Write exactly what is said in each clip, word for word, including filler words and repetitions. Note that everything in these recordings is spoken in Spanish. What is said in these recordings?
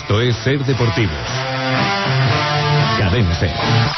Esto es Ser Deportivos. Cadena Ser.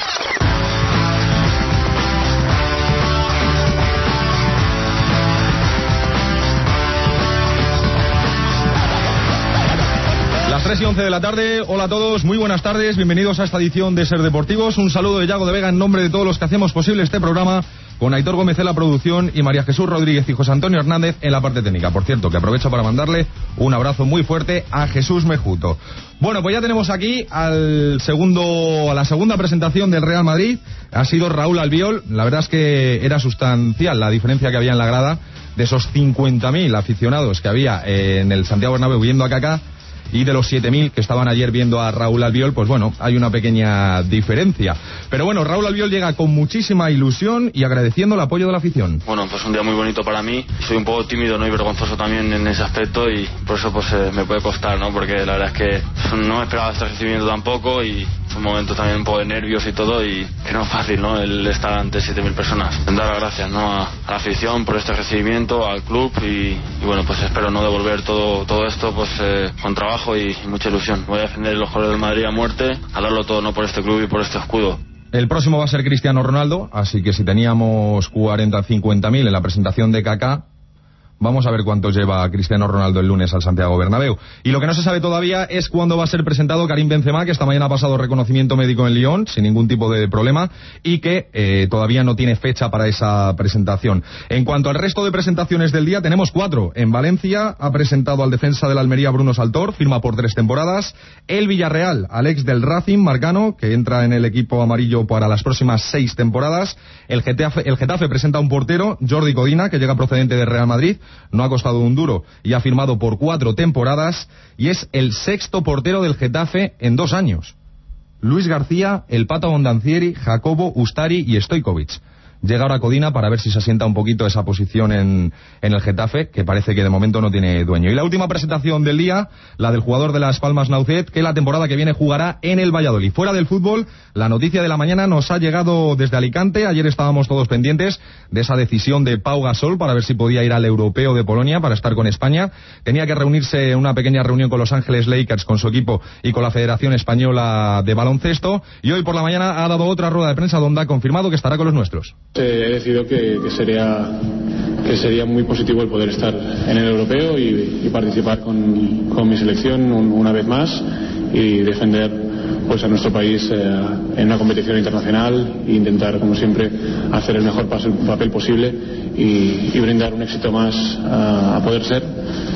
Las tres y once de la tarde. Hola a todos, muy buenas tardes, bienvenidos a esta edición de Ser Deportivos. Un saludo de Yago de Vega en nombre de todos los que hacemos posible este programa, con Aitor Gómez en la producción y María Jesús Rodríguez y José Antonio Hernández en la parte técnica. Por cierto, que aprovecho para mandarle un abrazo muy fuerte a Jesús Mejuto. Bueno, pues ya tenemos aquí al segundo, a la segunda presentación del Real Madrid. Ha sido Raúl Albiol. La verdad es que era sustancial la diferencia que había en la grada de esos cincuenta mil aficionados que había en el Santiago Bernabéu viendo a Kaká, y de los siete mil que estaban ayer viendo a Raúl Albiol, pues bueno, hay una pequeña diferencia. Pero bueno, Raúl Albiol llega con muchísima ilusión y agradeciendo el apoyo de la afición. Bueno, pues un día muy bonito para mí. Soy un poco tímido, ¿no? Y vergonzoso también en ese aspecto, y por eso pues eh, me puede costar, ¿no? Porque la verdad es que no me esperaba este recibimiento tampoco, y fue un momento también un poco de nervios y todo, y que no es fácil, ¿no? El estar ante siete mil personas. Dar las gracias, ¿no? A, a la afición por este recibimiento, al club, y, y bueno, pues espero no devolver todo, todo esto pues eh, con trabajo y mucha ilusión. Voy a defender los colores del Madrid a muerte, a darlo todo, no, por este club y por este escudo. El próximo va a ser Cristiano Ronaldo, así que si teníamos cuarenta a cincuenta mil en la presentación de Kaká, vamos a ver cuántos lleva Cristiano Ronaldo el lunes al Santiago Bernabéu. Y lo que no se sabe todavía es cuándo va a ser presentado Karim Benzema, que esta mañana ha pasado reconocimiento médico en Lyon sin ningún tipo de problema, y que eh, todavía no tiene fecha para esa presentación. En cuanto al resto de presentaciones del día, tenemos cuatro. En Valencia ha presentado al defensa del Almería Bruno Saltor, firma por tres temporadas. El Villarreal, al ex del Racing, Marcano, que entra en el equipo amarillo para las próximas seis temporadas. El Getafe, el Getafe presenta a un portero, Jordi Codina, que llega procedente del Real Madrid. No ha costado un duro y ha firmado por cuatro temporadas, y es el sexto portero del Getafe en dos años. Luis García, el Pato Bondancieri, Jacobo, Ustari y Stojkovic. Llega ahora Codina para ver si se asienta un poquito esa posición en, en el Getafe, que parece que de momento no tiene dueño. Y la última presentación del día, la del jugador de Las Palmas Naucet, que la temporada que viene jugará en el Valladolid. Fuera del fútbol, la noticia de la mañana nos ha llegado desde Alicante. Ayer estábamos todos pendientes de esa decisión de Pau Gasol para ver si podía ir al Europeo de Polonia para estar con España. Tenía que reunirse en una pequeña reunión con Los Ángeles Lakers, con su equipo y con la Federación Española de Baloncesto, y hoy por la mañana ha dado otra rueda de prensa donde ha confirmado que estará con los nuestros. He decidido que, que sería que sería muy positivo el poder estar en el europeo y, y participar con, con mi selección un, una vez más, y defender pues a nuestro país eh, en una competición internacional, e intentar, como siempre, hacer el mejor pas, papel posible y, y brindar un éxito más a, a poder ser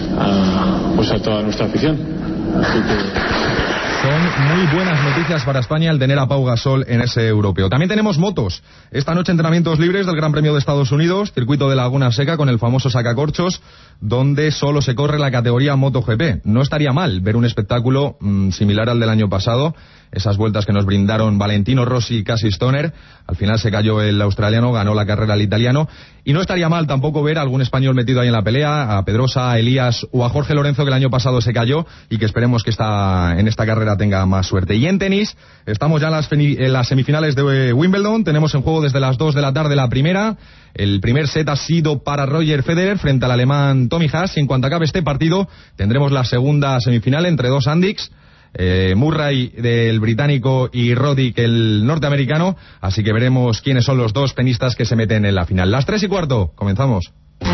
a, pues a toda nuestra afición. Así que son muy buenas noticias para España el tener a Pau Gasol en ese europeo. También tenemos motos. Esta noche entrenamientos libres del Gran Premio de Estados Unidos, circuito de Laguna Seca con el famoso sacacorchos, donde solo se corre la categoría MotoGP. No estaría mal ver un espectáculo mmm, similar al del año pasado. Esas vueltas que nos brindaron Valentino Rossi y Casey Stoner. Al final se cayó el australiano, ganó la carrera el italiano. Y no estaría mal tampoco ver a algún español metido ahí en la pelea, a Pedrosa, a Elías o a Jorge Lorenzo, que el año pasado se cayó, y que esperemos que esta, en esta carrera tenga más suerte. Y en tenis, estamos ya en las, en las semifinales de Wimbledon. Tenemos en juego desde las dos de la tarde la primera. El primer set ha sido para Roger Federer frente al alemán Tommy Haas, y en cuanto acabe este partido tendremos la segunda semifinal entre dos Andics. Eh, Murray del británico y Roddick el norteamericano, así que veremos quiénes son los dos tenistas que se meten en la final. Las tres y cuarto, comenzamos.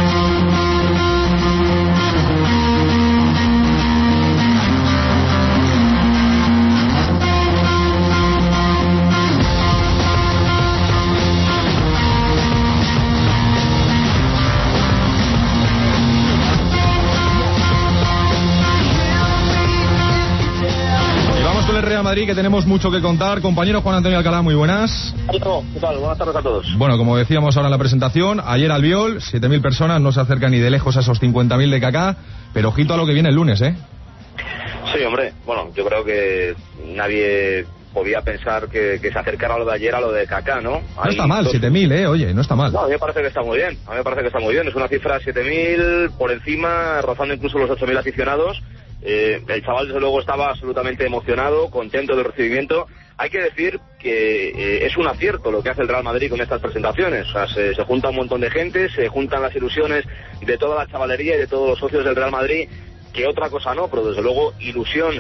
Madrid, que tenemos mucho que contar. Compañero Juan Antonio Alcalá, muy buenas. ¿Qué tal? Buenas tardes a todos. Bueno, como decíamos ahora en la presentación, ayer Albiol, siete mil personas, no se acercan ni de lejos a esos cincuenta mil de Kaká, pero ojito a lo que viene el lunes, ¿eh? Sí, hombre, bueno, yo creo que nadie podía pensar que, que se acercara a lo de ayer a lo de Kaká, ¿no? No está mal, siete mil, ¿eh? Oye, no está mal. No, a mí me parece que está muy bien, a mí me parece que está muy bien. Es una cifra siete mil, por encima, rozando incluso los ocho mil aficionados. Eh, el chaval desde luego estaba absolutamente emocionado, contento del recibimiento. Hay que decir que eh, es un acierto lo que hace el Real Madrid con estas presentaciones. O sea, se, se junta un montón de gente, se juntan las ilusiones de toda la chavalería y de todos los socios del Real Madrid, que otra cosa no, pero desde luego ilusión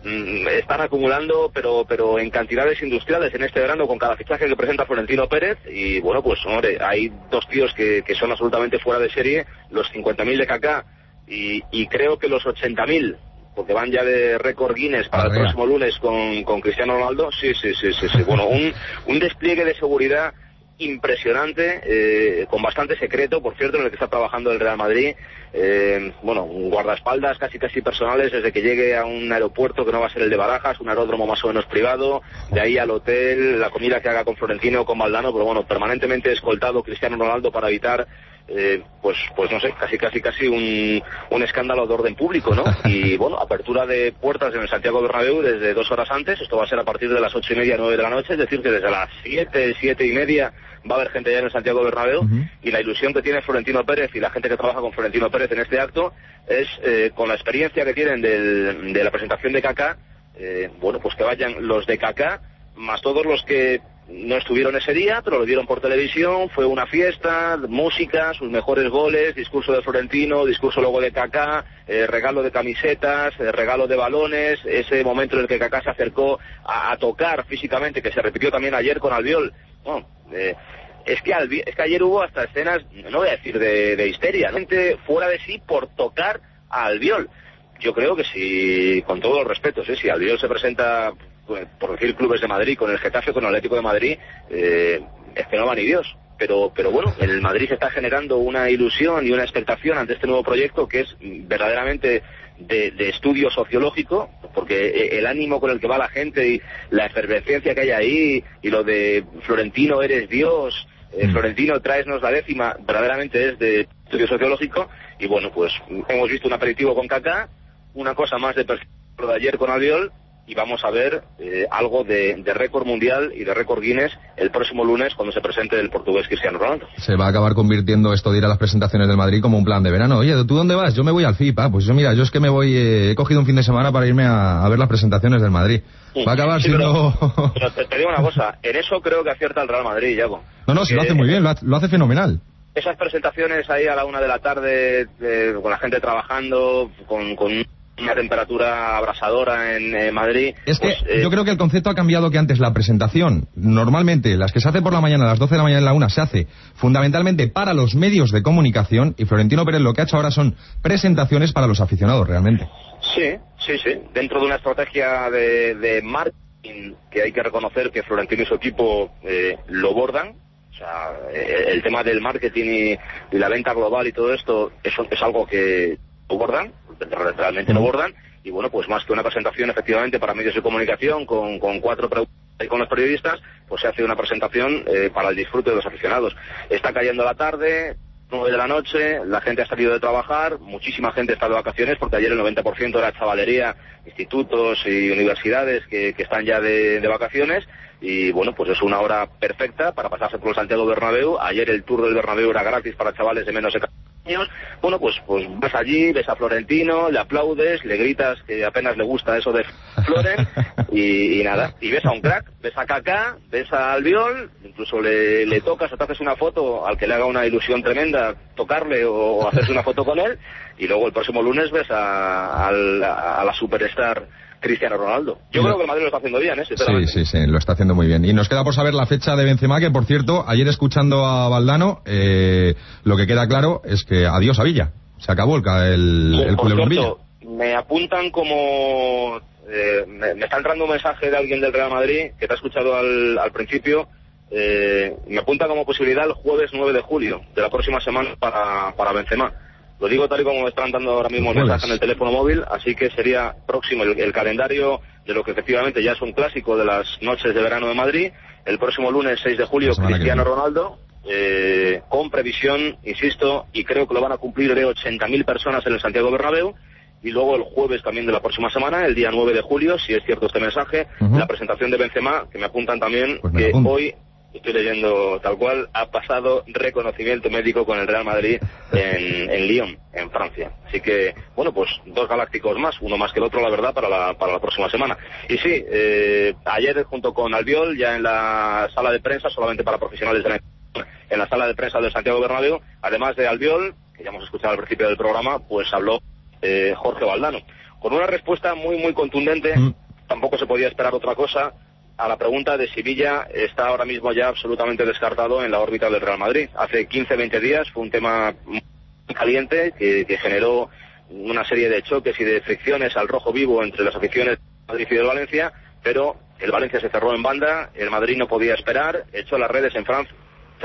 están acumulando, pero pero en cantidades industriales en este verano con cada fichaje que presenta Florentino Pérez. Y bueno, pues hombre, hay dos tíos que, que son absolutamente fuera de serie, los cincuenta mil de Kaká y, y creo que los ochenta mil, porque van ya de récord Guinness para Arrea. El próximo lunes con, con Cristiano Ronaldo. Sí, sí, sí, sí, sí. Bueno, un, un despliegue de seguridad impresionante, eh, con bastante secreto, por cierto, en el que está trabajando el Real Madrid. Eh, bueno, un guardaespaldas casi casi personales desde que llegue a un aeropuerto que no va a ser el de Barajas, un aeródromo más o menos privado, de ahí al hotel, la comida que haga con Florentino o con Valdano, pero bueno, permanentemente escoltado Cristiano Ronaldo para evitar Eh, pues pues no sé, casi casi casi un, un escándalo de orden público, ¿no? Y bueno, apertura de puertas en el Santiago Bernabéu desde dos horas antes. Esto va a ser a partir de las ocho y media, nueve de la noche, es decir que desde las siete, siete y media va a haber gente ya en el Santiago Bernabéu. Uh-huh. Y la ilusión que tiene Florentino Pérez y la gente que trabaja con Florentino Pérez en este acto es, eh, con la experiencia que tienen del, de la presentación de Kaká, eh, bueno, pues que vayan los de Kaká más todos los que no estuvieron ese día, pero lo dieron por televisión. Fue una fiesta, música, sus mejores goles, discurso de Florentino, discurso luego de Kaká, eh, regalo de camisetas, eh, regalo de balones, ese momento en el que Kaká se acercó a, a tocar físicamente, que se repitió también ayer con Albiol. Bueno, eh, es que, Albi, es que ayer hubo hasta escenas, no voy a decir de, de histeria, gente fuera de sí por tocar a Albiol. Yo creo que si, con todos los respetos, ¿eh? Si Albiol se presenta, pues, por decir clubes de Madrid, con el Getafe, con el Atlético de Madrid, eh, es que no va ni Dios. Pero, pero bueno, en el Madrid se está generando una ilusión y una expectación ante este nuevo proyecto que es verdaderamente de, de estudio sociológico, porque el ánimo con el que va la gente y la efervescencia que hay ahí, y lo de Florentino eres Dios, eh, Florentino tráesnos la décima, verdaderamente es de estudio sociológico. Y bueno, pues hemos visto un aperitivo con Kaká, una cosa más de perfil de ayer con Albiol, y vamos a ver eh, algo de, de récord mundial y de récord Guinness el próximo lunes cuando se presente el portugués Cristiano Ronaldo. Se va a acabar convirtiendo esto de ir a las presentaciones del Madrid como un plan de verano. Oye, ¿tú dónde vas? Yo me voy al F I P. Ah, pues yo mira, yo es que me voy, eh, he cogido un fin de semana para irme a, a ver las presentaciones del Madrid. Va a acabar sí, siendo... Pero, pero te, te digo una cosa, en eso creo que acierta el Real Madrid, Yago. No, no, sí lo hace muy bien, lo hace, lo hace fenomenal. Esas presentaciones ahí a la una de la tarde, eh, con la gente trabajando, con, con una temperatura abrasadora en eh, Madrid. Es que pues, eh... yo creo que el concepto ha cambiado, que antes la presentación, normalmente las que se hace por la mañana a las doce de la mañana en la una, se hace fundamentalmente para los medios de comunicación, y Florentino Pérez lo que ha hecho ahora son presentaciones para los aficionados realmente. Sí, sí, sí, dentro de una estrategia de, de marketing que hay que reconocer que Florentino y su equipo eh, lo bordan. O sea, el tema del marketing y, y la venta global y todo esto, eso es algo que lo bordan, realmente lo bordan. Y bueno, pues más que una presentación efectivamente para medios de comunicación con, con cuatro preguntas y con los periodistas, pues se hace una presentación eh, para el disfrute de los aficionados. Está cayendo la tarde, nueve de la noche, la gente ha salido de trabajar, muchísima gente está de vacaciones, porque ayer el noventa por ciento era chavalería, institutos y universidades que, que están ya de, de vacaciones. Y bueno, pues es una hora perfecta para pasarse por el Santiago Bernabéu. Ayer el tour del Bernabéu era gratis para chavales de menos de catorce años. Bueno, pues pues vas allí, ves a Florentino, le aplaudes, le gritas que apenas le gusta eso de Floren, y, y nada, y ves a un crack, ves a Kaká, ves a Albiol, incluso le, le tocas o te haces una foto al que le haga una ilusión tremenda tocarle o hacerse una foto con él, y luego el próximo lunes ves a, a, a, a la superstar Cristiano Ronaldo. Yo creo que el Madrid lo está haciendo bien, ¿eh? Sí, sí, sí, lo está haciendo muy bien. Y nos queda por saber la fecha de Benzema, que por cierto, ayer escuchando a Valdano, eh, lo que queda claro es que adiós a Villa. Se acabó el, el, el culebrón Villa. Me apuntan como... Eh, me, me está entrando un mensaje de alguien del Real Madrid, que te ha escuchado al, al principio. Eh, me apunta como posibilidad el jueves nueve de julio de la próxima semana para, para Benzema. Lo digo tal y como me están dando ahora mismo el mensaje en el teléfono móvil, así que sería próximo el, el calendario de lo que efectivamente ya es un clásico de las noches de verano de Madrid. El próximo lunes seis de julio, Cristiano Ronaldo, eh, con previsión, insisto, y creo que lo van a cumplir de ochenta mil personas en el Santiago Bernabéu. Y luego el jueves también de la próxima semana, el día nueve de julio, si es cierto este mensaje, uh-huh. la presentación de Benzema, que me apuntan también pues que apunto. Hoy... Estoy leyendo tal cual, ha pasado reconocimiento médico con el Real Madrid en, en Lyon, en Francia. Así que, bueno, pues dos galácticos más, uno más que el otro, la verdad, para la, para la próxima semana. Y sí, eh, ayer junto con Albiol, ya en la sala de prensa, solamente para profesionales de la, en la sala de prensa del Santiago Bernabéu, además de Albiol, que ya hemos escuchado al principio del programa, pues habló eh, Jorge Valdano. con una respuesta muy, muy contundente. Mm. Tampoco se podía esperar otra cosa a la pregunta de si Villa está ahora mismo ya absolutamente descartado en la órbita del Real Madrid. Hace quince, veinte días fue un tema muy caliente que, que generó una serie de choques y de fricciones al rojo vivo entre las aficiones de Madrid y del Valencia, pero el Valencia se cerró en banda, el Madrid no podía esperar, echó las redes en Francia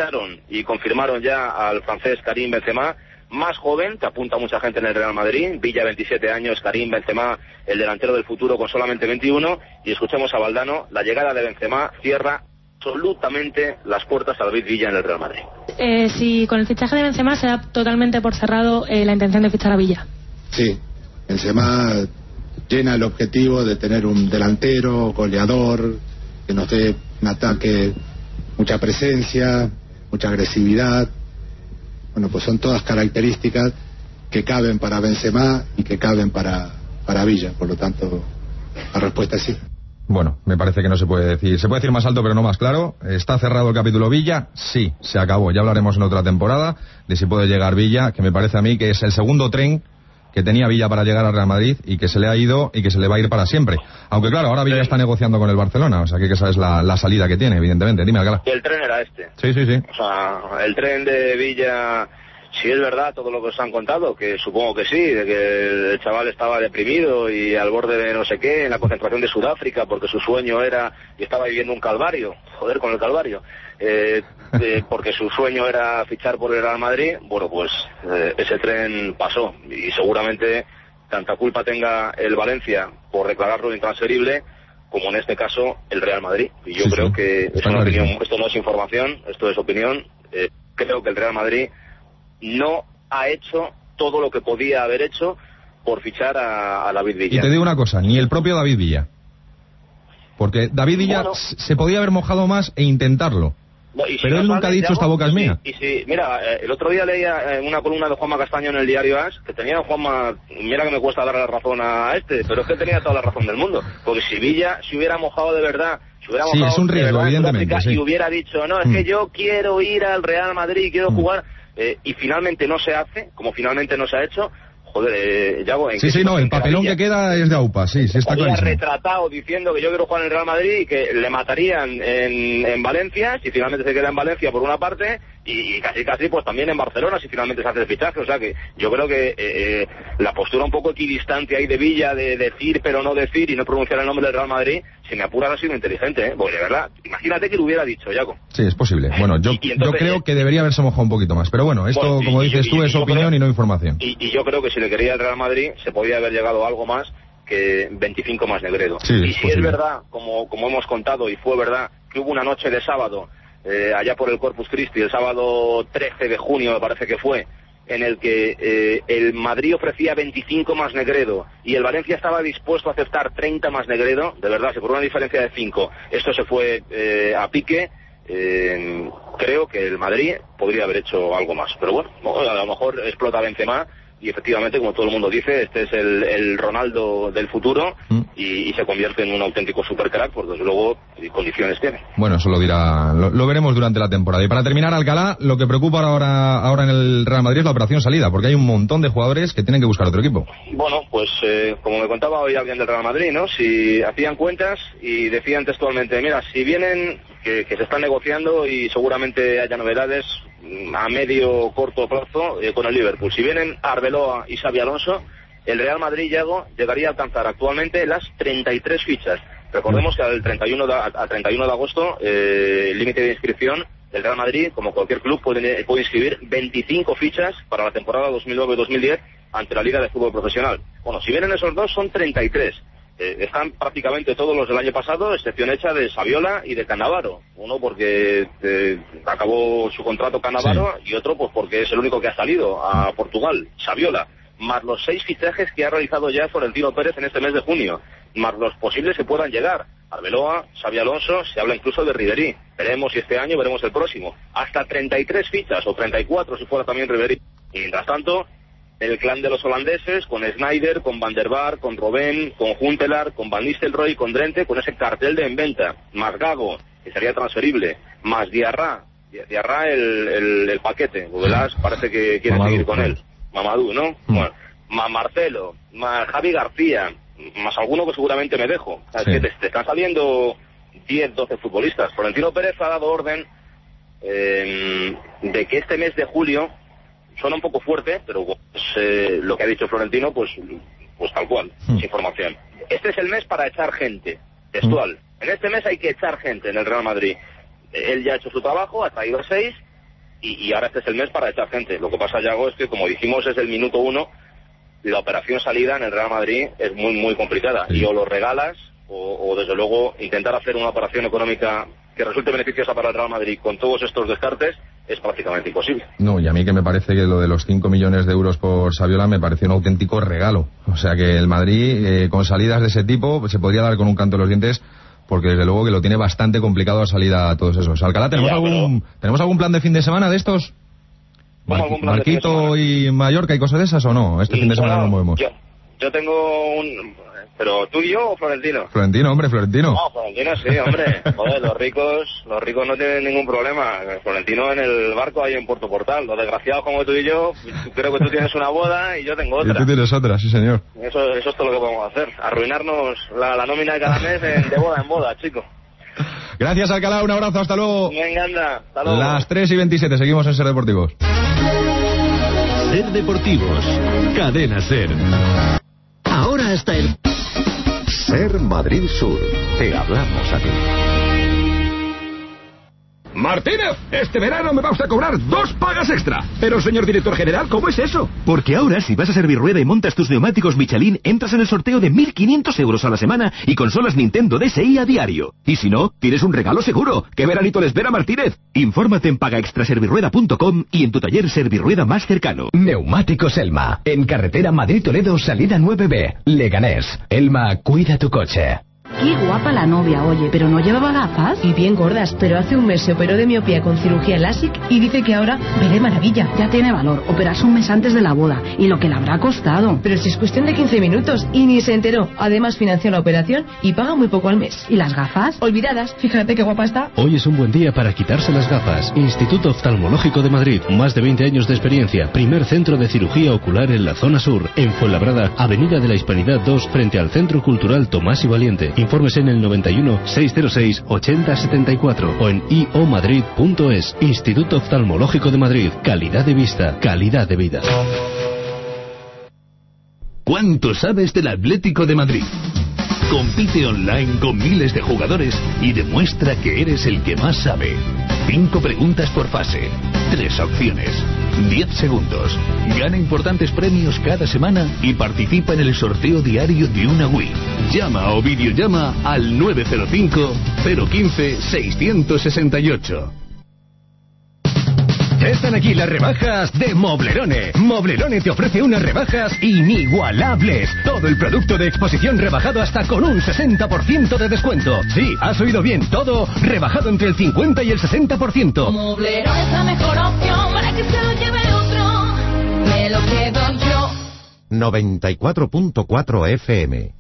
y confirmaron ya al francés Karim Benzema, más joven, que apunta mucha gente en el Real Madrid, Villa veintisiete años, Karim Benzema, el delantero del futuro con solamente veintiuno, y escuchemos a Valdano, la llegada de Benzema cierra absolutamente las puertas a David Villa en el Real Madrid. Eh, si con el fichaje de Benzema se da totalmente por cerrado eh, la intención de fichar a Villa. Sí, Benzema llena el objetivo de tener un delantero, goleador, que nos dé un ataque, mucha presencia, mucha agresividad. Bueno, pues son todas características que caben para Benzema y que caben para, para Villa, por lo tanto, la respuesta es sí. Bueno, me parece que no se puede decir, se puede decir más alto pero no más claro. ¿Está cerrado el capítulo Villa? Sí, se acabó. Ya hablaremos en otra temporada de si puede llegar Villa, que me parece a mí que es el segundo tren que tenía Villa para llegar al Real Madrid y que se le ha ido y que se le va a ir para siempre. Aunque claro, ahora Villa está negociando con el Barcelona, o sea que esa es la, la salida que tiene, evidentemente. Dime, Alcalá. Y el tren era este. Sí, sí, sí. O sea, el tren de Villa, si es verdad todo lo que os han contado, que supongo que sí, de que el chaval estaba deprimido y al borde de no sé qué, en la concentración de Sudáfrica, porque su sueño era, y estaba viviendo un calvario, joder con el calvario, eh, eh, porque su sueño era fichar por el Real Madrid. Bueno, pues eh, ese tren pasó y seguramente tanta culpa tenga el Valencia por declararlo intransferible como en este caso el Real Madrid. Y yo sí, creo sí. que es una opinión, esto no es información, esto es opinión. Eh, creo que el Real Madrid no ha hecho todo lo que podía haber hecho por fichar a, a David Villa. Y te digo una cosa, ni el propio David Villa. Porque David Villa bueno, se podía haber mojado más e intentarlo. No, si pero él nunca ha dicho ya, esta boca es mía. Y si, mira, eh, el otro día leía en una columna de Juanma Castaño en el diario As, que tenía Juanma, mira que me cuesta dar la razón a este, pero es que tenía toda la razón del mundo. Porque si Villa se hubiera mojado de verdad, se hubiera mojado sí, es un riesgo, de verdad, evidentemente, sí. y hubiera dicho, no, es mm. que yo quiero ir al Real Madrid, quiero mm. jugar, eh, y finalmente no se hace, como finalmente no se ha hecho. Joder, eh, Yago, ¿en sí, sí, no, el papelón que queda es de AUPA, sí, sí está claro. Retratado diciendo que yo quiero jugar en el Real Madrid y que le matarían en, en Valencia, si finalmente se queda en Valencia por una parte, y, y casi casi pues también en Barcelona si finalmente se hace el fichaje. O sea que yo creo que eh, la postura un poco equidistante ahí de Villa, de decir pero no decir y no pronunciar el nombre del Real Madrid, si me apuras ha sido inteligente, ¿eh? Porque de verdad, imagínate que lo hubiera dicho, Yago. Sí, es posible. Bueno, yo, y, y entonces, yo creo que debería haberse mojado un poquito más, pero bueno, esto bueno, como y, dices y, tú y, es opinión creo, y no información. Y, y yo creo que si le quería el Real Madrid se podía haber llegado a algo más que veinticinco más Negredo. Sí, y si posible. Es verdad, como, como hemos contado y fue verdad, que hubo una noche de sábado eh, allá por el Corpus Christi, el sábado trece de junio me parece que fue, en el que eh, el Madrid ofrecía veinticinco más Negredo y el Valencia estaba dispuesto a aceptar treinta más Negredo, de verdad, si por una diferencia de cinco esto se fue eh, a pique, eh, creo que el Madrid podría haber hecho algo más, pero bueno, a lo mejor explota Benzema y efectivamente, como todo el mundo dice, este es el, el Ronaldo del futuro mm. y, y se convierte en un auténtico supercrack, porque desde luego condiciones tiene. Bueno, eso lo dirá, lo, lo veremos durante la temporada. Y para terminar, Alcalá, lo que preocupa ahora, ahora en el Real Madrid es la operación salida, porque hay un montón de jugadores que tienen que buscar otro equipo. Bueno, pues eh, como me contaba hoy alguien del Real Madrid, ¿no? Si hacían cuentas y decían textualmente, mira, si vienen, que, que se están negociando y seguramente haya novedades a medio o corto plazo eh, con el Liverpool. Si vienen Arbeloa y Xabi Alonso, el Real Madrid Yago, llegaría a alcanzar actualmente las treinta y tres fichas. Recordemos que al treinta y uno de, a treinta y uno de agosto eh, el límite de inscripción del Real Madrid, como cualquier club, puede, puede inscribir veinticinco fichas para la temporada dos mil nueve dos mil diez ante la Liga de Fútbol Profesional. Bueno, si vienen esos dos son treinta y tres. Eh, están prácticamente todos los del año pasado, excepción hecha de Saviola y de Cannavaro. Uno porque eh, acabó su contrato Cannavaro sí. y otro pues porque es el único que ha salido a Portugal, Saviola. Más los seis fichajes que ha realizado ya Florentino Pérez en este mes de junio, más los posibles que puedan llegar. Arbeloa, Xabi Alonso, se habla incluso de Ribéry. Veremos si este año, veremos el próximo. Hasta treinta y tres fichas, o treinta y cuatro si fuera también Ribéry. Y mientras tanto, el clan de los holandeses, con Sneijder, con Van der Vaart, con Robben, con Huntelaar, con Van Nistelrooy, con Drenthe, con ese cartel de en venta, más Gago, que sería transferible, más Diarra, Diarra el, el, el paquete, Godelás parece que quiere Mamadou, seguir con él, Mamadou, ¿no? Mm. Bueno, más Marcelo, más Javi García, más alguno que seguramente me dejo. O sea, sí. Es que te, te están saliendo diez, doce futbolistas. Florentino Pérez ha dado orden eh, de que este mes de julio, suena un poco fuerte, pero pues, eh, lo que ha dicho Florentino, pues, pues tal cual, mm. es información. Este es el mes para echar gente, textual. Mm. En este mes hay que echar gente en el Real Madrid. Él ya ha hecho su trabajo, ha traído seis, y, y ahora este es el mes para echar gente. Lo que pasa, Yago, es que, como dijimos, es el minuto uno, y la operación salida en el Real Madrid es muy, muy complicada. Sí. Y o lo regalas, o, o desde luego intentar hacer una operación económica que resulte beneficiosa para el Real Madrid con todos estos descartes es prácticamente imposible. No, y a mí que me parece que lo de los cinco millones de euros por Saviola me pareció un auténtico regalo. O sea que el Madrid, eh, con salidas de ese tipo, se podría dar con un canto en los dientes, porque desde luego que lo tiene bastante complicado a salida a todos esos. Alcalá, ¿tenemos, ya, algún, pero... ¿tenemos algún plan de fin de semana de estos? Mar Marquito y Mallorca y cosas de esas, ¿o no? Este y, fin de semana bueno, no nos movemos. Yo, yo tengo un... ¿Pero tú y yo o Florentino? Florentino, hombre, Florentino. No, Florentino sí, hombre. Joder, los ricos los ricos no tienen ningún problema. Florentino en el barco ahí en Puerto Portal. Los desgraciados como tú y yo, creo que tú tienes una boda y yo tengo otra. Y tú tienes otra, sí señor. Eso, eso es todo lo que podemos hacer. Arruinarnos la, la nómina de cada mes en, de boda en boda, chico. Gracias, Alcalá, un abrazo, hasta luego. Venga, anda, hasta luego. Las tres y veintisiete, seguimos en Ser Deportivos. Ser Deportivos, Cadena Ser. Ahora hasta el... Ser Madrid Sur, te hablamos a ti. Martínez, este verano me vas a cobrar dos pagas extra. Pero, señor director general, ¿cómo es eso? Porque ahora, si vas a Servirueda y montas tus neumáticos Michelin, entras en el sorteo de mil quinientos euros a la semana y consolas Nintendo D S I a diario. Y si no, tienes un regalo seguro. ¿Qué veranito le espera, Martínez? Infórmate en paga extra servirueda punto com y en tu taller Servirueda más cercano. Neumáticos Elma, en carretera Madrid-Toledo, salida nueve B, Leganés. Elma, cuida tu coche. Qué guapa la novia, oye, pero no llevaba gafas. Y bien gordas, pero hace un mes se operó de miopía con cirugía LASIK y dice que ahora ve de maravilla. Ya tiene valor, operarse un mes antes de la boda y lo que le habrá costado. Pero si es cuestión de quince minutos y ni se enteró. Además financió la operación y paga muy poco al mes. ¿Y las gafas? Olvidadas, fíjate qué guapa está. Hoy es un buen día para quitarse las gafas. Instituto Oftalmológico de Madrid, más de veinte años de experiencia. Primer centro de cirugía ocular en la zona sur, en Fuenlabrada, Avenida de la Hispanidad dos, frente al Centro Cultural Tomás y Valiente. Informes en el noventa y uno, seiscientos seis, ochenta setenta y cuatro o en i o madrid punto es. Instituto Oftalmológico de Madrid. Calidad de vista, calidad de vida. ¿Cuánto sabes del Atlético de Madrid? Compite online con miles de jugadores y demuestra que eres el que más sabe. Cinco preguntas por fase. Tres opciones. Diez segundos. Gana importantes premios cada semana y participa en el sorteo diario de una Wii. Llama o videollama al nueve cero cinco, cero uno cinco, seis seis ocho. Están aquí las rebajas de Moblerone. Moblerone te ofrece unas rebajas inigualables. Todo el producto de exposición rebajado hasta con un sesenta por ciento de descuento. Sí, has oído bien, todo rebajado entre el cincuenta y el sesenta por ciento. Moblerone es la mejor opción para que se lo lleve otro. Me lo quedo yo. noventa y cuatro punto cuatro F M.